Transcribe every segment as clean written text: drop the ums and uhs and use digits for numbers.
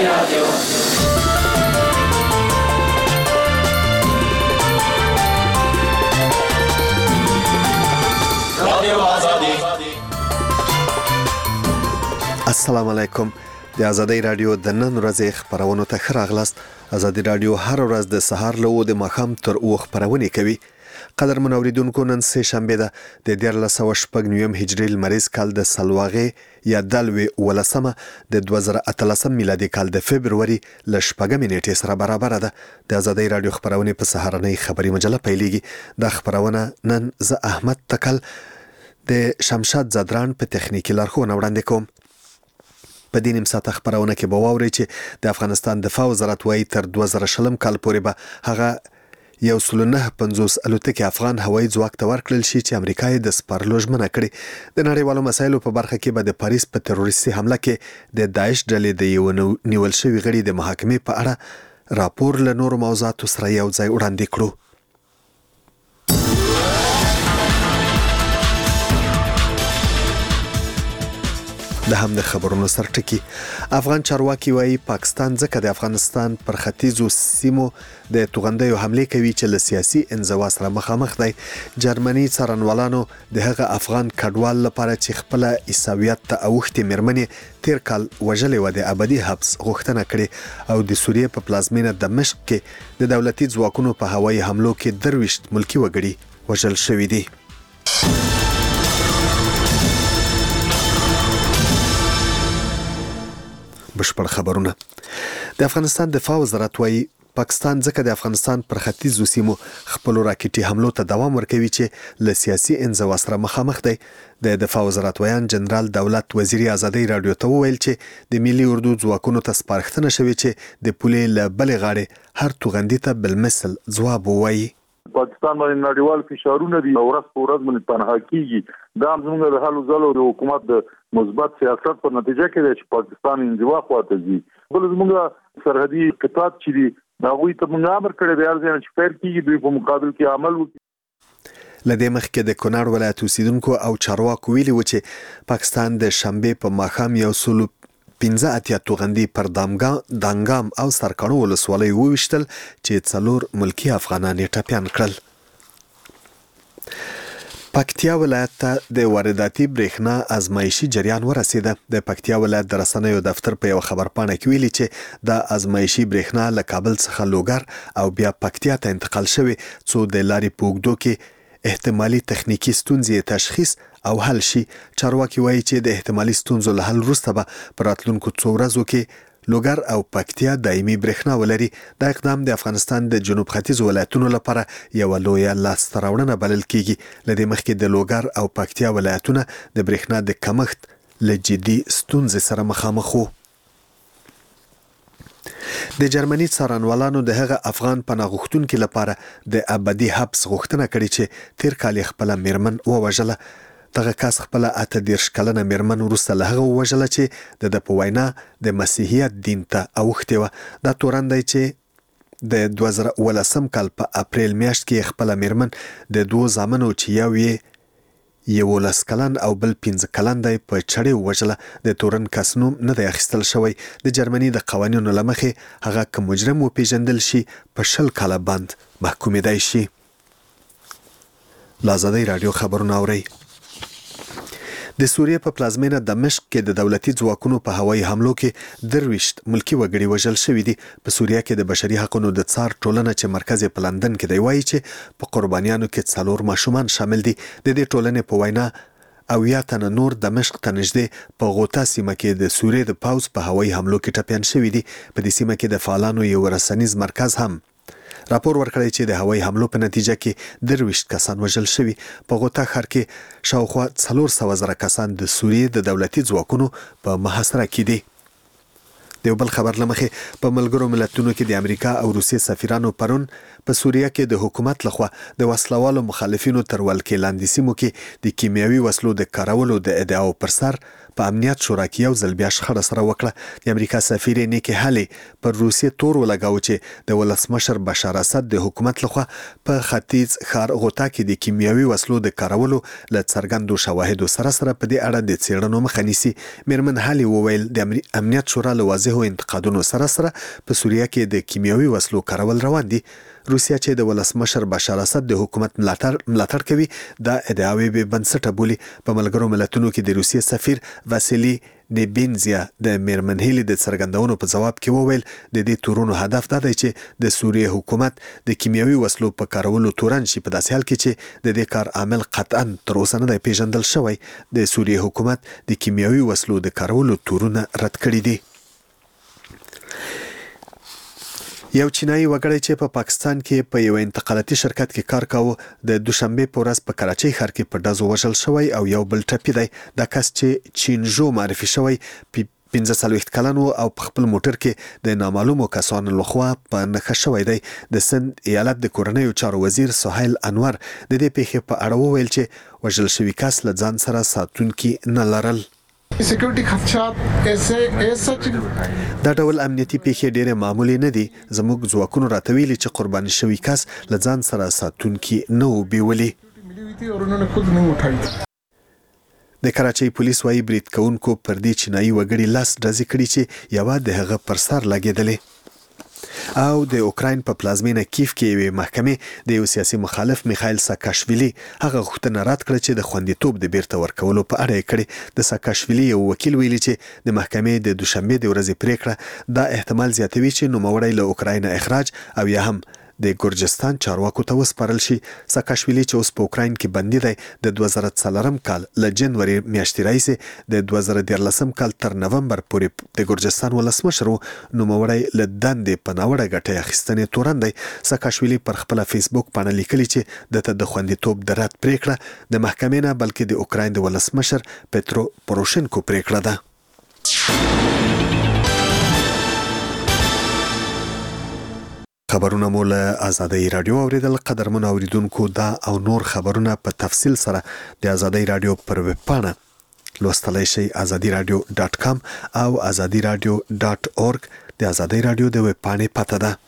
السلام علیکم. د آزادۍ رادیو د نن ورځې خبرونو ته ښه راغلاست. آزادۍ رادیو هر ورځ د سهار له 9 د ماښام تر 2 خبرونه کوي. قدرمن اوریدونکو، نن سه شنبه ده د 1409 هجري لمریز کال د سلواغې یا دلوي ولسمه د 2013 میلادي کال د فبرवरी ل 8 نیټې سره برابر ده. د آزادۍ رادیو خبرونه په سهارنۍ خبري مجله پیلېږي. د خبرونه نن ز احمد تکل د شمشاد زدران په تخنیکی لارښوونه وړاندې کوم. په دې نیم ساعت خبرونه کې به واورئ چې د افغانستان دفاع وزارت وايي تر 2000 کال پورې به هغه 1.950 الوتکې افغان هوایي ځواک ته ورکړل شي چې امریکا یې د سپارلو ژمنه کړې. د نړیوالو مسایلو په برخه کې به د پاریس په تروریستي حمله کې د داعش ډلې د یو نیول شوي غړي د محاکمې په اړه راپور له نورو موضوعاتو سره یو ځای وړاندې کړو. د هم د خبرونو سرټکی. افغان چارواکي وايي پاکستان ځکه د افغانستان پر ختیځو سیمو د توغندیو حمله کوي چې له سیاسي انزوا سره مخامخ دی. جرمني څارنوالانو د هغه افغان کډوال لپاره چې خپل عیسویت ته اوښتي مېرمنې تیر کال وژلې و د ابدي حبس غوښتنه کړې او د سوریې په پلازمینه دمشق کې د دولتي ځواکونو په هوایي حملو کې 23 ملکی وګړي وژل شوي دي. بشپړ خبرونه. د افغانستان دفاع وزارت وايي پاکستان ځکه د افغانستان پر ختیځو سیمو خپل راکټي حملو ته دوام ورکوي چې له سیاسي انزوا سره مخامخ دی. د دفاع وزارت ویان جنرال دولت وزیر آزادۍ رادیو ته وویل چې د ملي اردو ځواکونو ته سپارښتنه شوې چې د پولې له بلې غاړې هر توغندي ته بالمثل ځواب ووایي. پاکستان باندې نړیوال فشارونه دي او ورځ په ورځ باندې تنها کیږي. دا زموږ د حل وزلو د حکومت د مثبت سیاست په نتیجه کې چې پاکستان انزوا خواته ځي. بل زموږ سرحدي قطاعت چې دي دا وی ته موږ امر کړی دی چې فیر کیږي دوی په مقابل کې عمل وکړي. لدې مخکې د کونړ ولایت اوسیدونکو او چارواکو ویلي و چې پاکستان د شنبه په ماښام 115 توغندي پر دانګام او سرکانو ولسوالۍ وویشتل چې 4 ملکی افغانان یې ټپیان کړل. پکتیا ولایت ته د وارداتي برېښنا ازمایشي جریان ورسېده. د پکتیا ولایت د رسنیو دفتر په یو خبرپاڼه کې ویلي چې د ازمایشي برېښنا له کابل څخه لوګر او بیا پکتیا ته انتقال شوی څو د لارې په اوږدو کې احتمالي تخنیکی ستونزې تشخیص او حل شي. چارواکي وایي چې د احتمالي ستونزو له حل وروسته به په راتلونکو څو ورځو کې لوګر او پکتیا دایمي برېښنا ولري. دا اقدام د افغانستان د جنوب ختیځ ولایتونو لپاره یو لویه لاسته راوړنه بلل کیږي. لدې مخکې د لوګر او پکتیا ولایتونه د برېښنا د کمښت له جدي ستونزې سره مخامخ وو. د جرمني څارنوالانو د هغه افغان پناه غوښتونکو لپاره د ابدي حبس غوښتنه کړې چې تیر کال خپل میرمن ووژله. دغه کس خپل 18 کلنه میرمن وروسته له هغه وژله چې د په وینا د مسیحیت دین ته اوښتې وه. دا تورن دی چې د 2013 کال په اپریل میاشت کې خپل میرمن د 2 زامنو چې یو یې 11 کلن او بل 15 کلن دی په چړې وژله. د تورن کس نوم نه دی اخیستل شوی. د جرمني د قوانینو له مخې هغه که مجرم وپیژندل شي په 20 کاله بند محکومېدای شي. له آزادۍ رادیو خبرونه اورئ. د سوریې په پلازمینه دمشق کې د دولتي ځواکونو په هوایي حملو کې 23 ملکی وګړي وژل شوي دي. په سوریه کې د بشري حقوقو د څار ټولنه چې مرکز یې په لندن کې دی وایي چې په قربانیانو کې 4 ماشومان شامل دي. د دې ټولنې په وینا 80 تنه نور دمشق ته نږدې په غوطه سیمه کې د سوریې د پاوز په هوایي حملو کې ټپیان شوي دي. په دې سیمه کې د فعالانو یو رسنیز مرکز هم راپور ورکړی چې د هوایي حملو په نتیجه کې 23 کسان وژل شوي. په غوطه ښار کې شاوخوا 400,000 کسان د سوریې د دولتي ځواکونو په محاصره کې دي. د یو بل خبر لمخې په ملګرو ملتونو کې د امریکا او روسیې سفیرانو پرون په سوریه کې د حکومت لخوا د وسلوالو مخالفینو تر ولکې لاندې سیمو کې د کیمیاوي وسلو د کارولو د ادعاو پر سر په امنیت شورا کې یو ځل بیا شخړه سره وکړه. د امریکا سفیر نیکی هالي پر روسیې تور ولګاوه چې د ولسمشر بشار اسد د حکومت لخوا په ختیځ ښار غوطه کې د کیمیاوي وسلو د کارولو له څرګندو شواهدو سره په دې اړه د څېړنو مخه نیسي. میرمن هالي وویل د امنیت شورا له واضحو انتقادونو سره په سوریه کې د کیمیاوي وسلو کارول روان دي. روسیا چې د ولسمشر بشار اسد د حکومت ملاتړ کوي دا ادعاوې به بنسټه بولي. په ملګرو ملتونو کې د روسیې سفیر واسیلی نیبینزیا د میرمن هالي د څرګندونو په جواب کې وویل د دې تورونو هدف دا دی چې د سوریې حکومت د کیمیاوي وسلو په کارولو تورن شي، په داسې حال کې چې د دې کار عامل قطعا تر اوسه نه دی پیژندل شوی. د سوریې حکومت د کیمیاوي وسلو د کارولو تورونه رد کړي دي. یو چینایي وګړی چې په پاکستان کې په یو انتقالاتي شرکت کې کار کاوه د دوشنبه په ورځ په کراچۍ ښار کې په ډزو وژل شوی او یو بل ټپي دی. دا کس چې چینجو معرفي شوی 45 کلن او په خپل موټر کې د نامعلومو کسانو لخوا په نښه شوی دی. د سند ایالت د کورنیو چارو وزیر سهیل انور د دې پیښې په اړه وویل چې وژل شوی کس له ځان سره ساتونکي نه لرل. سکیورټي خدشات دا ډول امنیتي پیښې ډېرې معمولي نه دي. زموږ ځواکونو راته ویلي چې قرباني شوی کس له ځان سره ساتونکي نه و بیولي. د کراچۍ پولیس وايي برید کوونکو پر دې چینایي وګړي لاس ډزې کړي چې یوه د هغه پر سر لګېدلې. او د اوکراین په پلازمینه کیف کې یوې محکمې د یو سیاسي مخالف میخایل ساکاشویلی هغه غوښتنه رد کړه چې د خوندیتوب د بیرته ورکولو په اړه یې کړې. د ساکاشویلی یو وکیل ویلي چې د محکمې د دوشنبه د ورځې پریکړه دا احتمال زیاتوي چې نوموړی له اوکراین اخراج او یا هم د ګورجستان چارواکو ته وسپارل شي. ساکاشویلی چې اوس په اوکراین کې بندي دی د 2014 کال له جنوري میاشتې راهیسې د 2013 کال تر نومبر پورې د ګورجستان ولسمشر و. نوموړی له دندې په ناوړه ګټې اخیستنې تورن دی. ساکاشویلی پر خپل فیسبوک باندې لیکلي چې دته د خوندیتوب د رد پریکړه د محکمې نه بلکې د اوکراین د ولسمشر پترو پوروشنکو پریکړه ده. خبرونه مو له آزادۍ رادیو اوریدل. قدرمن اوریدونکو دا او نور خبرونه په تفصیل سره د آزادۍ رادیو پر ویب پاڼه لوستلای شئ azadiiradio.com او azadiiradio.org. د آزادۍ رادیو د ویب پاڼې پته ده.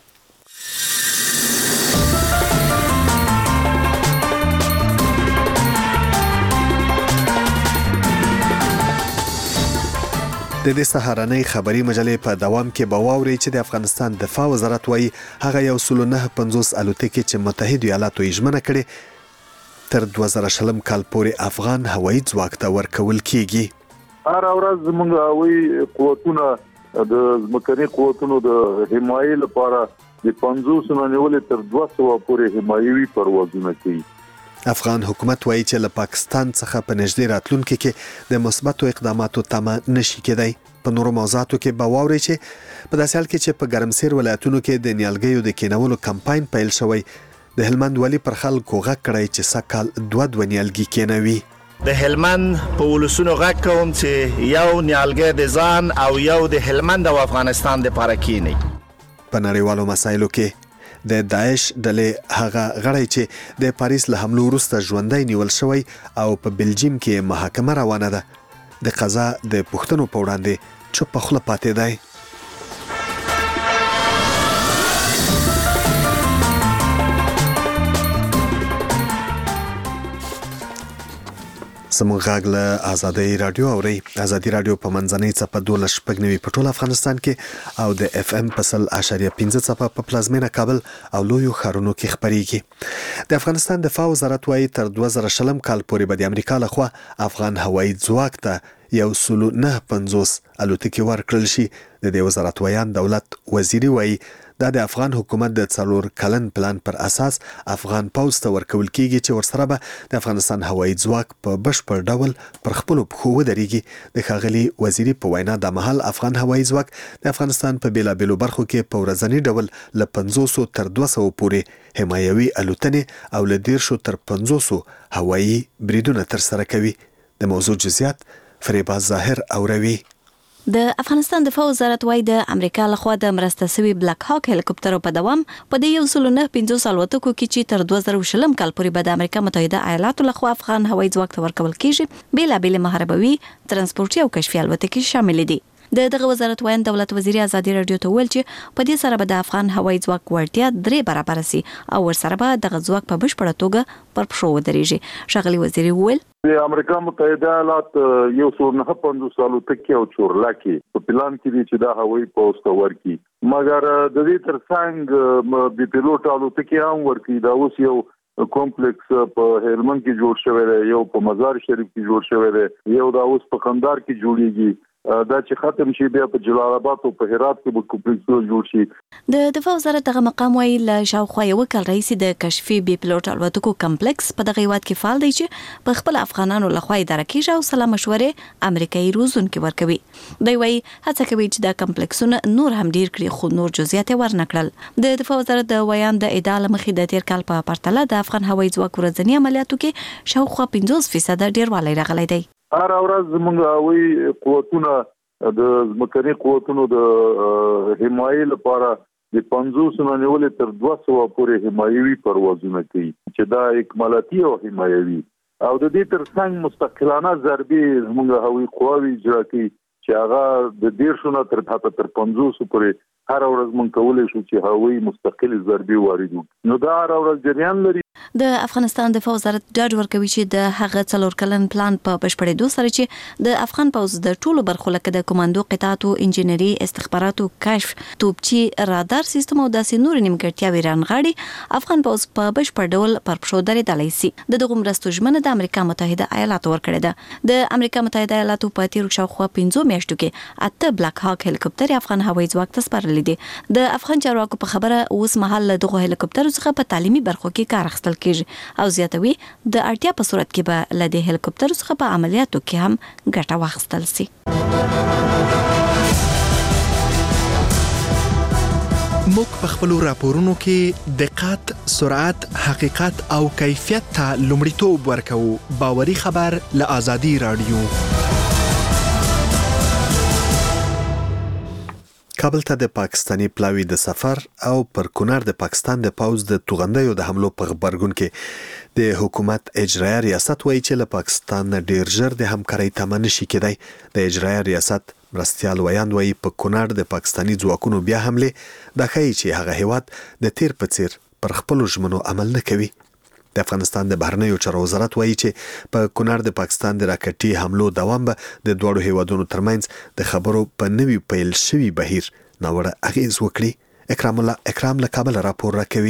د دې سهارنۍ خبري مجلې په دوام کې به واورئ چې د افغانستان دفاع وزارت وايي هغه 1.950 الوتکې چې متحده ایالاتو یې ژمنه کړې تر 2020 کال پورې افغان هوایي ځواک ته ورکول کیږي. هر ورځ موږ هوایي قوتونه د ځمکني قوتونو د حمایې لپاره د 500 نه نیولې تر 200 پورې حمایوي پروازونه کوي. افغان حکومت وایي چې له پاکستان څخه په نږدې راتلونکي کې د مثبتو اقداماتو تمه نشي کېدای. په نورو موضوعاتو کې به واورئ چې په داسې حال کې چې په ګرمسیر ولایتونو کې د نیالګیو د کینولو کمپاین پیل شوی، د هلمند والي پر خلکو غږ کړی چې سږ کال 2 نیالګي کینوي. د هلمند په ولسونو غږ کوم چې یو نیالګی د ځان او یو د هلمند او افغانستان لپاره کینی. په نړیوالو مسایلو کې د داعش ډلې هغه غړی چې د پاریس له حملو وروسته ژوندی نیول شوی او په بلجیم کې محاکمه روانه ده د قضا د پوښتنو په وړاندې چوپ خوله پاتې دی. زموږ غږ له آزادۍ رادیو اورئ. آزادۍ رادیو په منځنۍ څپه 12.9 په ټول افغانستان کې او د اف ام په 100.5 څپه په پلازمینه کابل او لویو ښارونو کې خپریږي. د افغانستان دفاع وزارت وايي تر 2020 کال پورې به د امریکا لخوا افغان هوایي ځواک ته 1.950 الوتکې ورکړل شي. د دې وزارت ویان دولت وزیری وايي دا د افغان حکومت د 4 کلن پلان پر اساس افغان پوځ ته ورکول کیږي چې ورسره به د افغانستان هوایي ځواک په بشپړ ډول پر خپل پښو ودرېږي. د ښاغلي وزیری په وینا د مهال افغان هوایي ځواک د افغانستان په بیلابیلو برخو کې په ورځني ډول له 500 تر 200 پورې حمایوي الوتنې او له 10 تر 500 هوایي بریدونه ترسره کوي. د موضوع جزئیات فریبا ظاهر اوروي. د افغانستان دفاع وزارت وايي د امریکا لخوا د مرسته شوی بلاک هاک هلیکوپټرو په دوام په دې 195 الوتکو کې چې تر 2020 کال پورې به د امریکا متحده ایالاتو لخوا افغان هوایي ځواک ته ورکول کیږي بیلابېل محاربوي ترانسپورتي او کشفي الوتکې شامل دي. دغه وزارت وایي دولت وزیر ازادي رادیو ته ویل چې په دې سره به د افغان هوایي ځواک ورتیا 3 برابر سي او ورسره به دغه ځواک په بشپړه توګه پر پښو ودرېږي. ښاغلي وزیر ویل د امریکا متحده ایالات 195 الوتکې او چورلکې په پلان کې دي چې دا هوایي پوسټ ته ورکړي، مګر د دې ترڅنګ د پیلوټ الوتکې هم ورکړي. دا اوس یو کومپلیکس په هلمند کې جوړ شوی دی، یو په مزار شریف کې جوړ شوی دی، یو دا اوس په قندهار کې جوړیږي. دا چې ختم شي بیا په جلال آباد او په هرات کې به کومپلیکس جوړ شي. د دفاع وزارت دغه مقام وايي له شاوخوا یو کال رئیس د کشفي بي پلوټ الوتکو کمپلیکس په دغه هیواد کې فعال دی چې په خپل افغانانو لخوا اداره کیږي او سلا مشورې امریکایي روزونکو ورکوي. دوی وايي هڅه کوي چې دا کمپلیکسونه نور هم ډیر کړي، خو نور جزئیات ورنکړل. د دفاع وزارت د ویان د ادعا لمخې د تیر کال په پرتله د افغان هوایي ځواک ورځنی عملیاتو کې شاوخوا 50% ډیروالی راغلی دی. هر ورځ زموږ هوایي قوتونه د ځمکني قوتونو د حمایې لپاره د 500 نه نیولې تر 200 پورې حمایوي پروازونه کوي چې دا اکمالاتي او حمایوي او د دې ترڅنګ مستقلانه ضربې زموږ هوایي قواوي اجرا کوي چې هغه د 150 نه تر 500 پورې هر ورځ مونږ کولای شو چې هوایي مستقل ضربې واردو. نو دا هر ورځ جریان لري. د افغانستان دفاع وزارت ډاډ ورکوي چې د هغه 4 کلن پلان په بشپړېدو سره چې د افغان پوځ د ټولو برخو لکه د کمانډو قطعاتو، انجنیري، استخباراتو، کشف، توپچي، رادار سیستم او داسې نور نیمګړتیاوې رانغاړي افغان پوځ په بشپړ ډول پر پښو درېدلی سي. دغه مرستو ژمنه د امریکا متحده ایالاتو ورکړې ده. د امریکا متحده ایالاتو په تیر شاوخوا 5 میاشتو کې 8 بلاک هاک هلیکوپټر افغان هوایي ځواک ته سپارلي دي. د افغان چارواکو په خبره اوس مهال دغه هلیکوپټر څخه په تعلیمي برخو کې کار اخیستل کیږي او زیاتوي د اړتیا په صورت کې به له دې هلیکوپټر څخه په عملیاتو کې هم ګټه واخیستل شي. موږ په خپل راپورونو کې دقت، سرعت، حقیقت او کیفیت ته لومړیتوب ورکوو. باوري خبر له آزادي رادیو. کابل ته د پاکستانی پلاوی د سفر او پر کونړ د پاکستان د پوځ د توغندیو د حملو په خبرګون کې د حکومت اجرایي ریاست وایي چې له پاکستان ډیر ژر د همکارۍ تمه نشي کېدای. د اجرایي ریاست مرستیال ویاند وایي په کونړ د پاکستانی ځواکونو بیا حمله د ښیي چې هغه هیواد د تیر په څیر پر خپل ژمنو عمل نه کوي. د افغانستان د بهرنیو چارو وزارت وایي چې په کونړ د پاکستان د راکټي حملو دوام به د دوړو هیوادونو ترمنځ د خبرو په نوي پیل شوی بهیر ناوړه اغیز وکړي. اکرام له کابل راپور راکوي.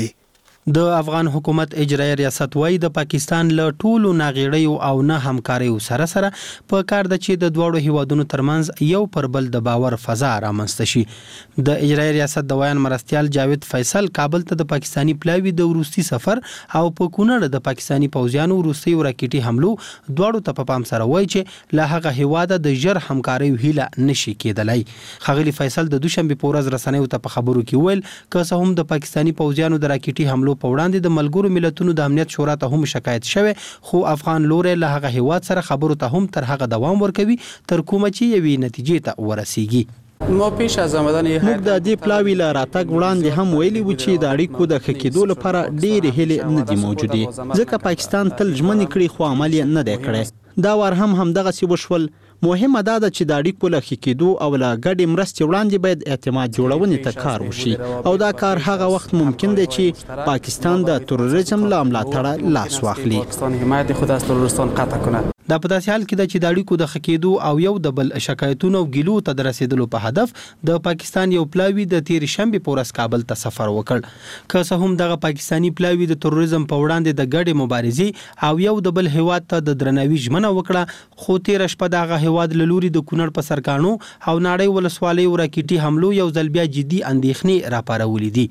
د افغان حکومت اجرایي ریاست وايي د پاکستان له ټولو ناغېړیو او نه همکاریو سره په کار د چې د دوړو هیوادونو ترمنځ یو پر بل د باور فضا رامنځته شي. د اجرایي ریاست د ویان مرستیال جاوید فیصل کابل ته د پاکستانی پلاوی د وروستي سفر او په کونړ د پاکستانی پوځیانو وروستي راکټي حملو دوړو ته په پام سره وایي چې له هغه هیواده د ژر همکاریو هیله نشي کېدلای. خغلی فیصل د دوشنبه په ورځ رسنیو ته په خبرو کې ویل که څه هم د پاکستانی پوځیانو د راکټي حملو په وړاندې د ملګرو ملتونو د امنیت شورا ته هم شکایت شوه، خو افغان لوري له هغه هیواد سره خبرو ته هم تر هغه دوام ورکوي تر کومه چې یوې نتیجې ته ورسیږي. ما پیش از آمدن موږ د دې پلاوی له راتګ وړاندې هم ویلي و چې د اړیکو د ښه کېدو لپاره ډېرې هیلې نه دي موجودې، ځکه پاکستان تل ژمنې کړې خو عمل یې نه دی کړی. دا وار هم همدغسې وشول. مهمه دا ده چې د اړیکو له ښه کېدو او له ګډې مرستې وړاندې باید اعتماد جوړونې ته کار وشي او دا کار هغه وخت ممکن دی چې پاکستان د تروریزم له ملاتړه لاس واخلي. حمایت خود از تروریستان قطع کند. دا په داسې حال کې د چې د اړیکو د ښه کېدو او یو د بل شکایتونو او ګیلو ته د رسیدلو په هدف د پاکستان یو پلاوی د تیر شنبه په ورځ کابل ته سفر وکړ. که څه هم دغه پاکستانی پلاوی د تروریزم په وړاندې د ګډې مبارزې او یو د بل هیواد ته د درناوي ژمنه وکړه، خو تیر شپه دغه هیواد له لوري د کونړ په سرکانو او ناړۍ ولسوالۍ راکټي حملو یو ځل بیا جدي اندېښنې راپارولې دي.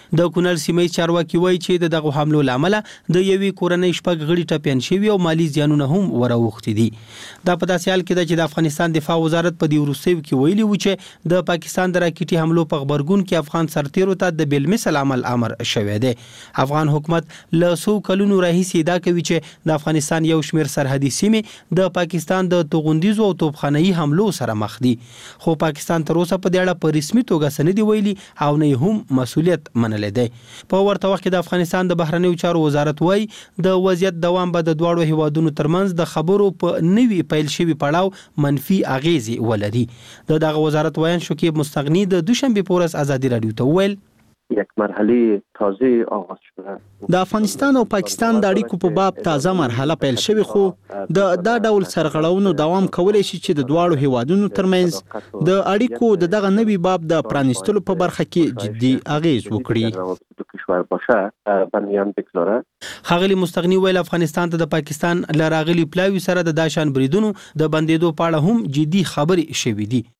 د کونړ سیمې چارواکي وایي چې دغه حملو لامل د یوې کورنۍ شپږ غړي ټپيان شوي او مالی زیانونه هم وراوښتي دي. دا په داسې حال کې ده چې د افغانستان دفاع وزارت په دې وروستیو کې ویلي و چې د پاکستان د راکټي حملو په خبرګون کې افغان سرتیرو ته د بالمثل عمل امر شوی دی. افغان حکومت له څو کلونو راهیسې دا کوي چې د افغانستان یو شمېر سرحدي سیمې د پاکستان د توغندیزو او توپخانه‌يي حملو سره مخ دي، خو پاکستان تر اوسه په دې اړه په رسمي توګه څه نه دي ویلي او نه هم مسؤلیت منلی دی. په ورته وخت کې د افغانستان د بهرنیو چارو وزارت وایي د وضعیت دوام به د دواړو هیوادونو ترمنځ د خبرو په نوي پیل شوي پړاو منفي اغیزې ولري. دغه وزارت وایي شکیب مستغنی د دوشنبه په ورځ ازادي رادیو ته وویل یک مرحله تازه آغاز شده. د افغانستان او پاکستان د اړیکو په باب تازه مرحله پیل شوې، خو دا ډول سرغړونو دوام کولی شي چې د دواړو هیوادونو ترمنځ د اړیکو دغه نوي باب د پرانیستلو په برخه کې جدي اغیز وکړي. ښاغلي مستغنی ویل افغانستان ته د پاکستان له راغلي پلاوي سره د داشان بریدونو د بندیدو په اړه هم جدي خبرې شوې دي.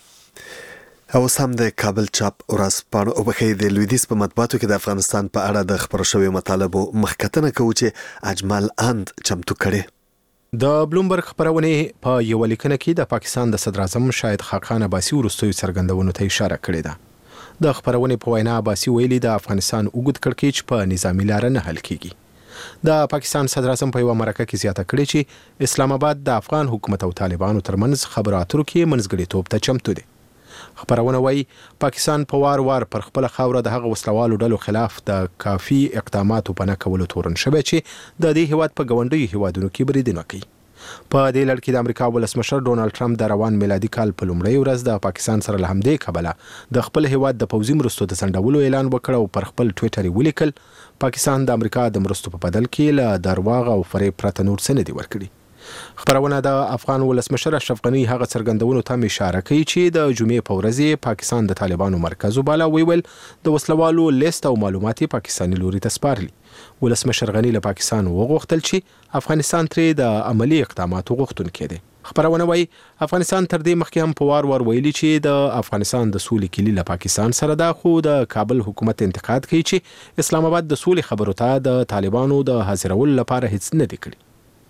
او سم د کابل چاپ ورځپاڼو او بخې د لویدیز په مطبوعاتو کې د افغانستان په اړه د خبرو شویو مطالبو مخکتنه کوي چې اجمل اند چمتو کړي. د بلومبرګ خبرونه په یو لیکنه کې د پاکستان د صدر اعظم شاهد خاقان عباسي ورستوي څرګندونو ته اشاره کړې ده. د خبرونه په وینا عباسي ویلي د افغانستان اوږد کړکېچ په نظامی لار نه حل کیږي. د پاکستان صدر اعظم په یو مرکه کې زیاته کړې چې اسلام آباد د افغان حکومت او طالبانو ترمنځ خبرو اترو کې منځګړیتوب ته چمتو دی. خبرونه وایي پاکستان په وار پر خپل خاوره د هغه وسلوالو ډلو خلاف د کافي اقداماتو په نه کولو تورن شوی چې د دې هیواد په ګاونډیو هیوادونو کې بریدونه کوي. په دې لړ کې د امریکا ولسمشر ډونالد ټرمپ د روان میلادي کال په لومړۍ ورځ د پاکستان سره له همدې کبله د خپل هیواد د پوځي مرستو د ځنډولو اعلان وکړ او پر خپل ټویټر ولیکل پاکستان د امریکا د مرستو په بدل کې له درواغ او فریب پرته نور څه نه دي ورکړي. خبرونه د افغان ولسمشر اشرف غنی هغه څرګندونو ته اشاره کوي چې د جمعې په ورځ پاکستان د طالبانو مرکز وباله ویل د وسلوالو لیست او معلومات پاکستاني لوري ته سپارلي. ولسمشر غنی له پاکستان وغوښتل چې افغانستان ترې د عملی اقداماتو غوښتونکی دی. خبرونه وایي افغانستان تر دې مخکې هم په وار ویلي چې د افغانستان د سولې کلی له پاکستان سره ده، خو د کابل حکومت انتقاد کوي چې اسلام آباد د سولې خبرو ته د طالبانو د حاضرولو لپاره هیڅ نه دی کړی.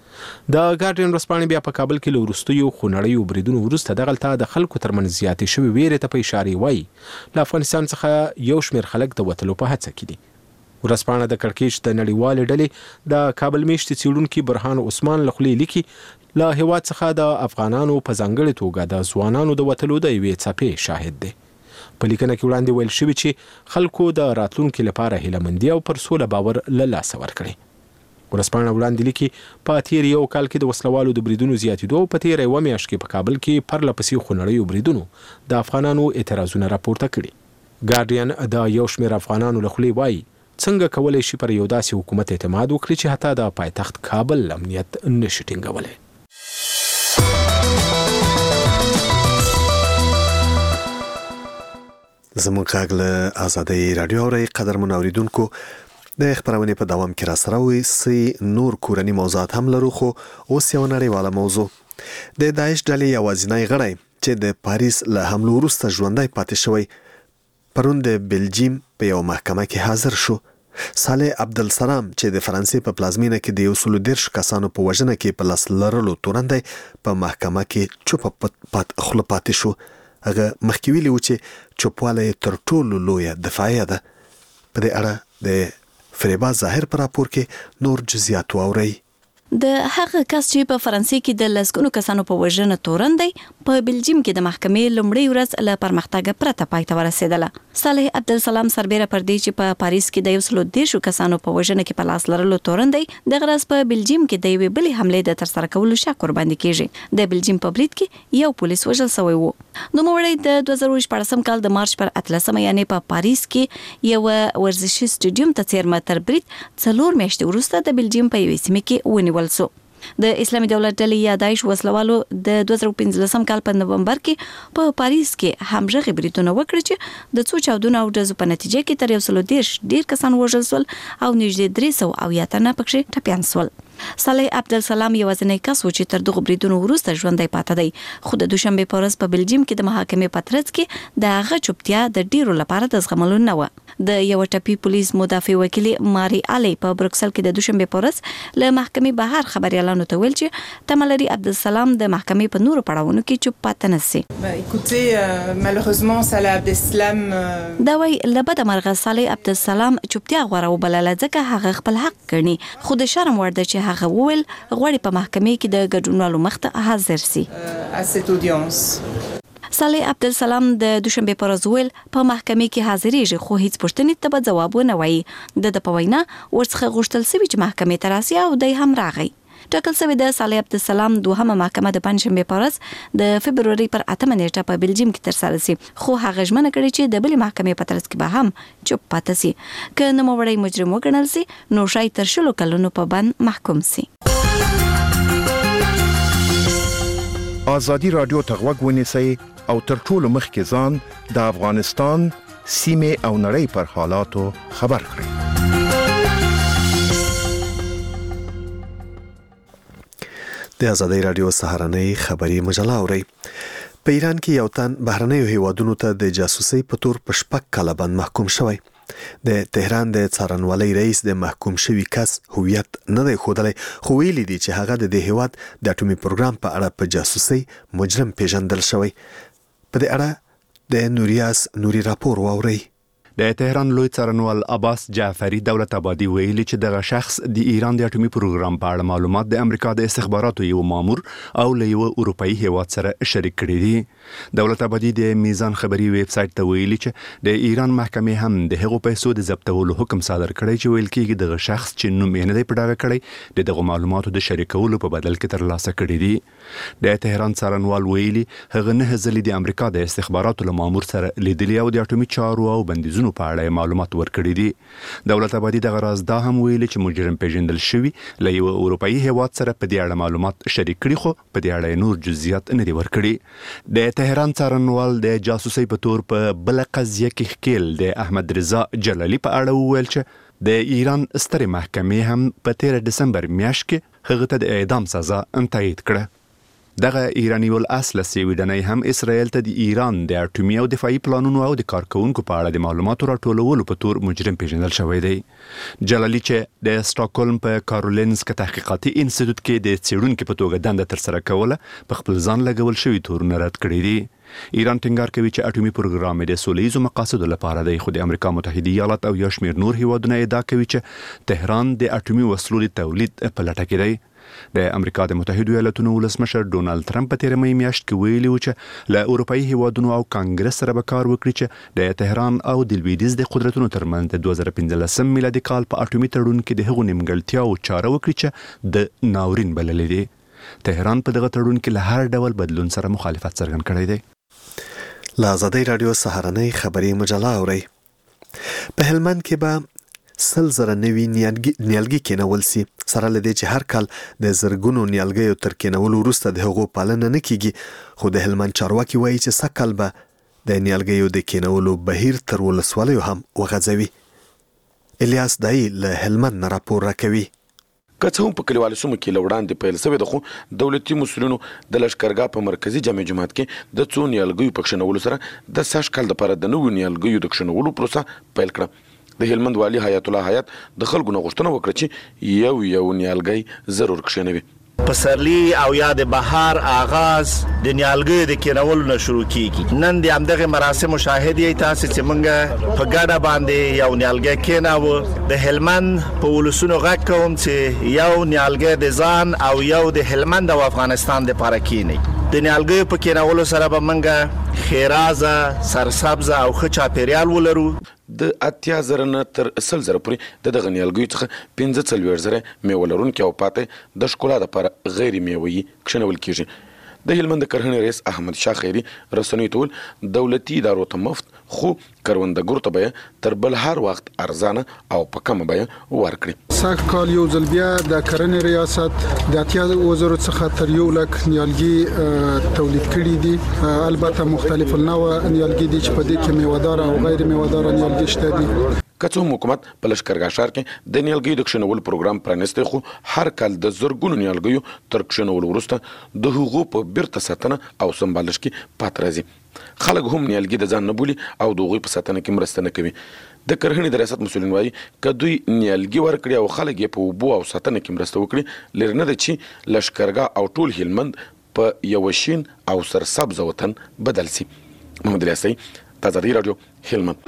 د ګارډین ورځپاڼې بیا په کابل کې له وروستیو خونړیو بریدونو وروسته دغلته د خلکو ترمنځ زیاتې شوې ویرې ته په اشاره وایي له افغانستان څخه یو شمېر خلک د وتلو په هڅه کې دي. ورځپاڼه د کړکېچ د نړیوالې ډلې د کابل میشتې څېړونکي برهان عثمان له خولې لیکي له هیواد څخه د افغانانو په ځانګړې توګه د ځوانانو د وتلو د یوې څپې شاهد دی. په لیکنه کې وړاندې ویل شوي چې خلکو د راتلونکي لپاره هیلهمندي او پر سوله باور له لاسه ورکړي. ورځپاڼه وړاندې لیکي په تیر یو کال کې د وسلوالو د بریدونو زیاتېدو په تیر یوه میاشت کې په کابل کې پرله پسې خونړیو بریدونو د افغانانو اعتراضونه راپورته کړي. ګارډین د یو شمېر افغانانو له خولې وایي څنګه کولی شي پر یو داسې حکومت اعتماد وکړي چې حتی د پایتخت کابل امنیت نشي ټینګولی. زموږ غږ له ازادۍ رادیو اورئ. قدرمنو اوریدونکو د خبرونه په دوام کې را سره وي سي نور کورنی موضوعات هم لرو، خو اوس یو نړیواله موضوع د داعش ډلې یوازینی غړی چې د پاریس له حملو وروسته ژوندی پاتې شوی پرون د بلجیم په یو محکمه کې حاضر شو. صالح عبدالسلام چې د فرانسې په پلازمینه کې د 130 کسانو په وژنه کې په لاس لرلو تورندی په محکمه کې چوپ خوله پاتې شو. هغه مخکې ویلي و چې چوپوالی تر ټولو لویه دفاعیه ده. په دې اړه د فریبا ظاهر پر راپور کې نور جزئیات واورئ. د هغه کس چې په فرانسې کې د لسګونو کسانو په وژنه تورن دی په بلجیم کې د محکمې لومړۍ ورځ له پرمختګ پرته پای ته ورسېدله. صالح عبدالسلام سربېره پر دې چې په پاریس کې د 130 کسانو په وژنه کې په لاس لرلو تورن دی د غرض په بلجیم کې د یوې بلې حملې د ترسره کولو شک ورباندې کیږي. د بلجیم په برید کې یو پولیس وژل شوی و. نوموړی د 2014 کال د مارچ پر 13 یعنی په پاریس کې یو ورزشي سټیډیوم ته څیرمه تر برید 4 میاشتې وروسته د بلجیم په یوې سیمه کې ونیول شو. د اسلامي دولت ډلې یا داعش وسلوالو د 2015 کال په نومبر کې په پاریس کې همغږي بریدونه وکړي چې د څو چاودنو او ډزو په نتیجه کې تر 130 ډیر کسان وژل شول او نږدې 300 تنه پکې ټپيان شول. صالح عبدالسلام یوازینی کس و چې تر دغه بریدونو وروسته ژوندی پاتې دی خو د دوشنبه په ورځ په بلجیم کې د محاکمې په ترڅ کې د هغه چوپتیا د ډیرو لپاره د زغملو نه و د یو ټاپي پولیس مدافع وکیل ماري علي په بروکسل کې د دوشنبه په ورځ له محکمې بهر خبريالانو ته ویل چې تملري عبدالسلام د محکمې په نورو پړاوونو کې چوپ پاتې نشي malheureusement صالح عبدالسلام دا وی لبد مرغه صالح عبدالسلام چوپتیا غوړه وبلله ځکه هغه خپل حق کړي خو د شرم وړ ده چې هغه وویل غواړي په محکمې کې د ګډونوالو مخته حاضر سي صالح عبدالسلام د دوشنبه پر ورځ ویل په محکمې کې حاضرېږي خو هیڅ پوښتنې ته به ځواب ونه وایي د په وینا ورڅخه غوښتل شوی چې محکمې ته راسي او دای هم راغی ټاکل شوی د صالح عبدالسلام دوهمه محکمه د پنځشنبه پر ورځ د فبروري پر 8 نیټه په بلجیم کې ترسره شي خو هغه ژمنه کړې چې د بلې محکمې په ترڅ کې به هم چوپ پاتې شي که نوموړی مجرم وګڼل شي نو شاید تر شلو کلونو په بند محکوم شي. آزادی رادیو ته غوږ ونیسئ او تر ټولو مخکې ځان د افغانستان سیمې او نړۍ پر حالاتو خبر کړئ. د آزادی رادیو سهارنۍ خبری مجله اوري. په ایران کې یو تن بهرنیو هیوادونو ته د جاسوسي په تور په شپږ کاله باندې محکوم شوی. د تهران د څارنوالۍ رئیس د محکوم شوی کس هویت نه دی ښودلی خو ویلي دی چې هغه د دې هیواد د اټومي پروګرام په اړه په جاسوسي مجرم پیژندل شوی. په دې اړه د نوریاس نوري راپور واوري. د تهران لوی څارنوال عباس جعفری دولت آبادی ویلي چې دغه شخص د ایران د اټومي پروګرام په اړه معلومات د امریکا د استخباراتو یو مامور او له یو اروپאי هیواد سره شریک کړي دي. دولت آبادی د میزان خبري ویب سټ ته ویلي چې د ایران محکمې هم د هغو پیسو د ضبطولو حکم صادر کړی چې ویل کېږي دغه شخص چې نوم یې نه دی په ډاګه کړی د دغه معلوماتو د شریکولو په بدل کې ترلاسه کړي دي. د تهران څارنوال ویلي هغه نه ځلې د امریکا د استخباراتو له مامور سره لیدلي او د اټومي چارو او بندیزونو په اړه معلومات ورکړي دي. دولت آبادی دغه راز دا هم ویلي چې مجرم پیژندل شوی له یو اروپאי هیواد سره په دې اړه معلومات شریک کړي خو په دې اړه نور جزئیات نه دي ورکړي. د تهران څارنوال د جاسوسي په تور په بل قضیه کې ښکیل د احمد رضا جلالي په اړه وویل چې د ایران سترې محکمې هم په 13 دسمبر میاشت کې هغه ته د اعدام سزا تایید کړه. دغه ایرانی ول اصل سویډنۍ هم اسرائیل ته د ایران د اټومي او دفاعي پلانونو او د کارکونکو په اړه د معلوماتو راټولولو په تور مجرم پیژندل شوی دی. جلالی چې د سټاکهولم په کارولینسک تحقیقاتي انسټیټیوټ کې د څېړونکو په توګه دنده ترسره کوله په خپل ځان لګول شوی تورونه رد کړی دي. ایران ټینګار کوي چې اټومي پروګرام د سولهییزو مقاصدو لپاره دی خو د امریکا متحده ایالات او یو شمېر نور هیوادونه ادعا کوي چې تهران د اټومي وسلو د تولید په لټه کې دی. د امریکا د متحده ایالاتونو ولسمشر ډونالد ټرمپ په 13 مې میاشت کې ویلي و چې له اروپאי هیوادونو او کانګرس سره به کار وکړي چې د تهران او د لویدیځ د قدرتونو ترمنځ د 2015 میلادي کال په اټومي تړون کې د هغو نیمګړتیاو چاره وکړي چې د ناورین بللې دي. تهران په دغه تړون کې له هر ډول بدلون سره مخالفت څرګند کړی دی. له آزادی رادیو سهارنۍ خبری مجله اوري. په هلمند کې به 100,000 نوي نیالګي کېنول سي سره لدې چې هر کال د زرګونو نیالګیو تر کېنولو وروسته د هغو پالنه نه کیږي خو د هلمند چارواکي وایي چې سږ کال به د نیالګیو د کېنولو بهیر تر ولسوالیو هم وغځوي. الیاس دای له هلمند نه راپور راکوي. که څه هم په کلیوالو سیمو کې له وړاندې پیل شوی ده خو دولتي مسؤلینو د لښکرګاه په مرکزي جامع جومات کې د څو نیالګیو په کښېنولو سره د سږ کال دپاره د نویو نیالګیو د کښېنولو پروسه پیل کړه. د هلمند والي حیات الله حیات د خلکو نه غوښتنه وکړه چې یو نیالګی ضرور کښېنوي. پسرلی او یا د بهار آغاز د نیالګیو د کېنولو نه شروع کیږي. نن د همدغه مراسم مشاهده یې تاسو چې موږ په ګډه باندې یو نیالګی کېناوه. د هلمند په ولسونو غږ کوم چې یو نیالګی د ځان او یو د هلمند او افغانستان لپاره کېني. د نیالګیو په کېنولو سره به موږ خیرازه سرسبزه او ښه چاپیریال ولرو. د 80,000 نه تر 100,000 پورې د نیالګیو څخه 45,000 میوه لرونکي او پاتې د ښکلا لپاره غیر میوه‌یي کښېنول کېږي. د هلمند کرهنې رئیس احمد شاه خیري رسنیو ته ویل دولتي ادارو ته مفت خو کروندګرو ته به تر بل هر وخت ارزانه او په کمه بیه ورکړي. سږ کال یو ځل بیا د کرنې ریاست د 80,000 څخه تر 100,000 نیالګي تولید کړي دي. البته مختلف النوع نیالګي دي چې په دې کې میوه‌دار او غیر میوه‌دار نیالګي شته دي. کڅو حکومت په لشکرګاه ښار کې د نیالګیو د کښینولو پروګرام پرانیستی خو هر کال د زرګونو نیالګیو تر کښینولو وروسته د هغو په بیرته ساتنه او سمبالښت کې پاتې راځي. خلک هم نیالګي د ځان نه بولي او د هغوی په ساتنه کې مرسته نه کوي. د کرهڼې د ریاست مسؤلین وایي که دوی نیالګي ورکړي او خلک یې په اوبو او ساتنه کې مرسته وکړي لرې نه ده چې لشکرګاه او ټول هلمند په یو شین او سرسبز وطن بدل سي. محمد الیاسی، آزادي رادیو، هلمند.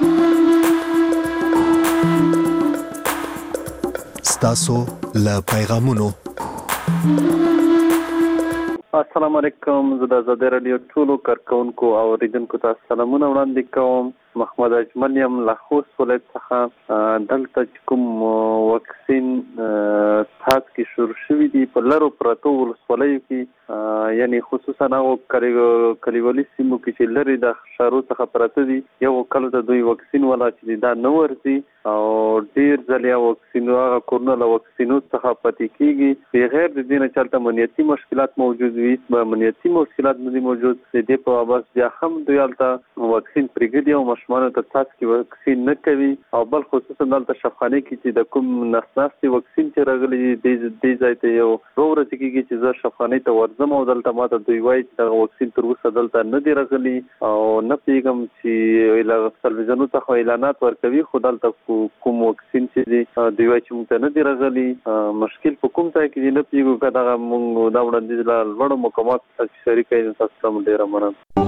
ستاسو له پیغامونو. السلام علیکم. زه د آزادي رادیو ټولو کارکونکو او اوریدونکو ته سلامونه وړاندې کوم. محمد اجمل یم له خوست ولایت څخه. دلته چې کوم واکسین تاسو کې شروع شوي دي په لرو پرتو ولسوالیو کې، یعنی خصوصا هغو کلیوالي سیمو کې چې لرې د ښارو څخه پراته دي، یو کله د دوی واکسین والا چې دا نه ورځي او ډېر ځلې واکسینو هغه کورونه له واکسینو څخه پاتې کېږي. بغیر د دې نه چلته امنیتي مشکلات موجود وي، امنیتي مشکلات نه دي موجود. د دې په بس بیا هم دوی هلته واکسین پرېږدي او ماشومانو ته تاسو کې واکسین نه کوي. او بل خصوصا دلته شفاخانه کې چې د کوم نسناستي واکسین چې راغلی دې ځای ته یو ورځ کېږي چې زه شفاخانه ته ورځم او دلته ماته دوی وایي چې دغه واکسین تر اوسه دلته نه دی راغلی او نه پوهېږم چې له تلویزیونو څخه اعلانات ورکوي، خو دلته کوم واکسین چې دی دوی وایي چې موږ ته نه دی راغلی. مشکل په کوم ځای کې دی نه پوهېږو. که دغه موږ دا وړاندیز له لوړو مقاماتو څخه شریکه یې تاسو ته هم ډېره مننه.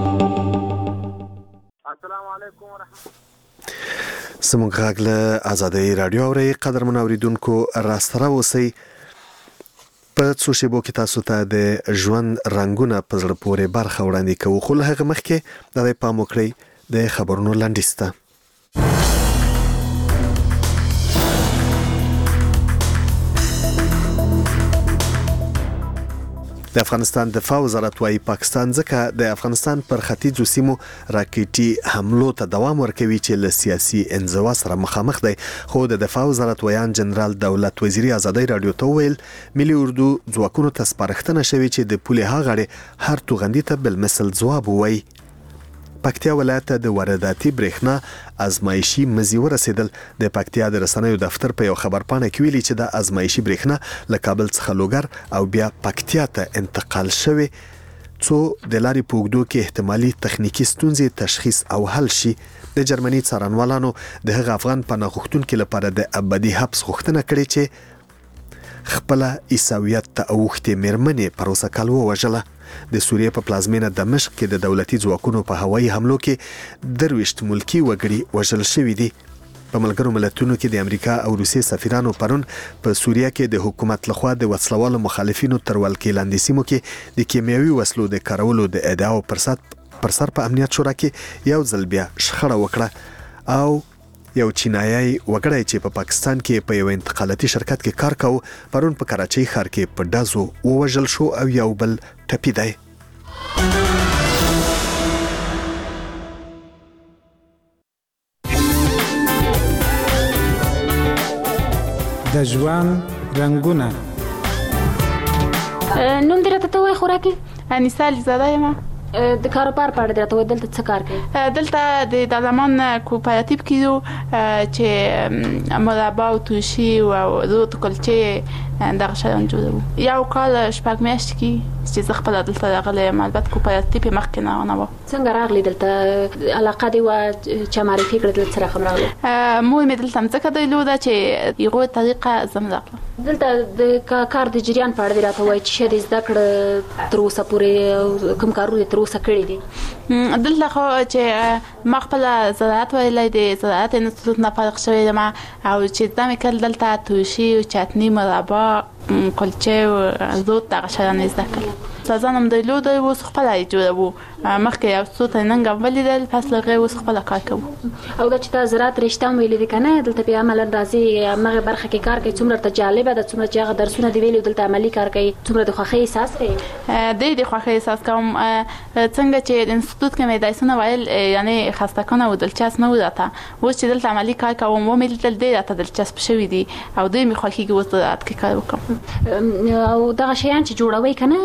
السلام علیکم ورحمت. زموږ غږ له آزادۍ رادیو اورئ. قدرمن اوریدونکو راسره اوسئ. په څو شیبو کې تاسو ته د ژوند رنګونه په زړه پورې برخه وړاندې کوو، خو له هغه مخکې د دې پام وکړئ د خبرونو لنډیز ته. د افغانستان دفاع وزارت وايي پاکستان ځکه د افغانستان پر ختیځو سیمو راکټي حملو ته دوام ورکوي چې له سیاسي انزوا سره مخامخ دی. خو د دفاع وزارت ویان جنرال دولت وزیری آزادۍ رادیو ته ویل ملي اردو ځواکونو ته سپارښتنه شوې چې د پولې هاغړې هر توغندي ته بل مثل ځواب ووایي. پکتیا ولایت د وارداتي برېښنا ازمایشي مزي ورسېدل. د پکتیا د رسنیو دفتر په یو خبرپاڼه کې ویلي چې د ازمایشي برېښنا له کابل څخه لوګر او بیا پکتیا ته انتقال شوی څو د لارې په اوږدو کې احتمالي تخنیکی ستونزې تشخیص او حل شي. د جرمني څارنوالانو د هغه افغان پناه غوښتونکو لپاره د ابدي حبس غوښتنه کړې چې خپل عیسویت ته اوښتې مېرمنې پر اوسه کال ووژله. د سوریې په پلازمینه دمشق کې د دولتي ځواکونو په هوایي حملو کې 23 ملکی وګړي وژل شوي دي. په ملګرو ملتونو کې د امریکا او روسیې سفیرانو پرون په سوریه کې د حکومت لخوا د وسلوالو مخالفینو تر ولکې لاندې سیمو کې د کیمیاوي وسلو د کارولو د ادعاو پر سر په امنیت شورا کې یو ځل بیا شخړه وکړه او یو چینایي وګړی چې په پاکستان کې په یو انتقالاتي شرکت کې کار کاوه پرون په کراچۍ ښار کې په ډزو ووژل شو او یو بل ټپي دی. د ژوند رنګونه. نوم دې راته وایي خوراکي؟ انیسه علیزاده یم. د کاروبار په اړه درته وایي دلته څه کار کوي؟ دلته د زمان کوپراتیو کې یو چې مربا او توشي او روت کلچې دغه شیان جوړوو. یو کال شپږ میاشتې کې چې زه خپله دلته راغلی یم. البته کوپراتیو یې مخکې نه وه. څنګه راغلی دلته؟ علاقه دې وه چې معرفي کړې دلته څه رقم راغلی؟ مور مې دلته مځکه درلوده چې هغو طریقه زه م راغلم. دلته د کار د جریان په اړه دې راته وایي چې ښه دې زده کړه تر اوسه پورې کوم کارونه دې تر اوسه کړي دي؟ دلته خو چې ما خپله زراعت ویلی دی، زراعت انستیتوت نه فارغ شوې یم او چې زده مې کړل دلته توشي او چتني مربا کلچې او زود دغه شیان یې زده کړل. ځان هم درلوده اوس خپله یې جوړوو. مخکې یو څو ته ننګ هم ولیدل، پس له هغې اوس خپله کار کوو. او دا چې تا زراعت رشته هم ویلې دي که نه، دلته بیا عملا راځې همغې برخه کې کار کوي، څومره ورته جالبه ده، څومره چې هغه درسونه دې ویلي دلته عملي کار کوي، څومره د خوښۍ احساس کوي؟ ډېر د خوښۍ احساس کوم. څنګه چې د انستیتوت کې مې درسونه ویل یعنې خستهکنه او دلچسپ نه و راته، اوس چې دلته عملي کار کوم ومې لیدل ډېر راته دلچسپ شوي دي او ډېر مې خوښېږي اوس زراعت کې کار وکړم. او دغه شیان چې جوړوئ که نه، د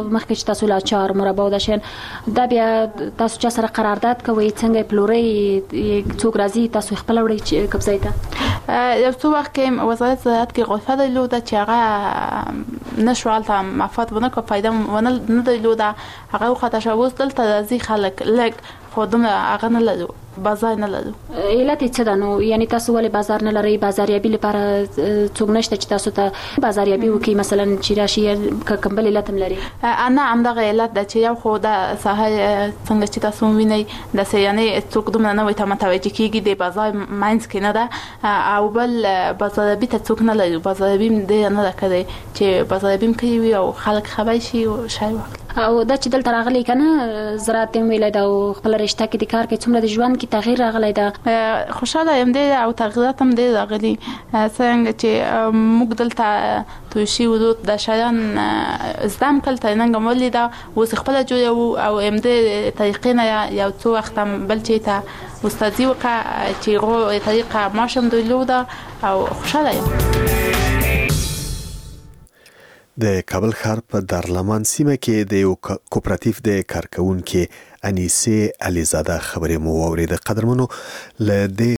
مخکې چې تاسو لا چار مربع د شین دا بیا تاسو چا سره قرارداد کوي څنګه پلوري څوک راځي تاسو خپل وړي قبضه ته یو څو وخت کې وزارت زراعت کې غوښه درلوده چې هغه نشوالته مفاد ونه کو فایده نه درلوده هغه خاطر شوز دلته راځي خلک لګ خو دومره هغه نه لرو بازار نه لرو علت څه ده نو یعنی تاسو ولې بازار نه لرئ بازاریابي لپاره څوک نشته چې تاسو ته بازاریابي وکړي مثلا چې راشي کمبل علت هم لري انا همدغه علت ده چې یو خو د ساحه څنګه چې تاسو وینئ د سیانه څوک دومره نه وي ته متوجه کیږي د بازار ماینز کې نه ده او بل بازاریابي ته څوک نه لري بازاریابي دې نه ده کړی چې بازاریابي کوي او خلک خبر شي او شای وخت او دا چې دلته راغلی کنه زراعت هم ویلای دا خپل رشته کې د کار کې څومره د ژوند کې تغییر راغلی دا خوشاله یم دی او تغیرات هم دی راغلي څنګه چې موږ دلته توشي ودود د شایان زدم کله ترنګ مولې دا اوس خپل جوړو او ام دی طریقې نه یو څو وخت بل چې ته استادي وکړه چې غو طریقه ماشم دلوده او خوشاله یم د کابل ښار په دارالمان سیمه کې د یو کوپراتیف د کارکونکو انیسه علیزاده خبرې مو اورید قدرمنو له